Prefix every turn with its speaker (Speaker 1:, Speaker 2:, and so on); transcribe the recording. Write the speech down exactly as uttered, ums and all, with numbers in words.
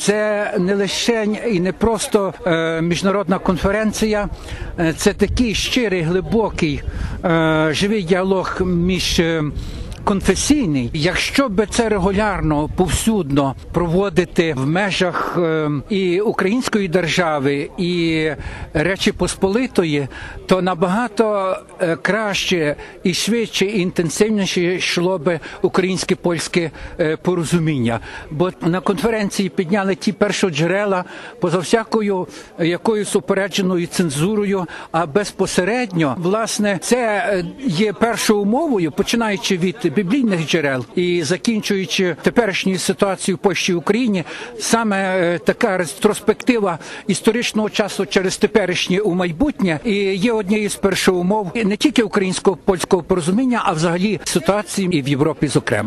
Speaker 1: це не лише і не просто е, міжнародна конференція, е, це такий щирий, глибокий, е, живий діалог між е, конфесійний. Якщо би це регулярно, повсюдно проводити в межах е, і української держави, і Речі Посполитої, то набагато е, краще і швидше, і інтенсивніше йшло би українське-польське е, порозуміння. Бо на конференції підняли ті першоджерела поза всякою якоюсь упередженою цензурою, а безпосередньо, власне, це є першою умовою, починаючи від біблійних джерел і закінчуючи теперішньою ситуацією в Польщі і Україні, саме така ретроспектива історичного часу через теперішнє у майбутнє і є однією з перших умов не тільки українсько-польського порозуміння, а взагалі ситуації і в Європі, зокрема.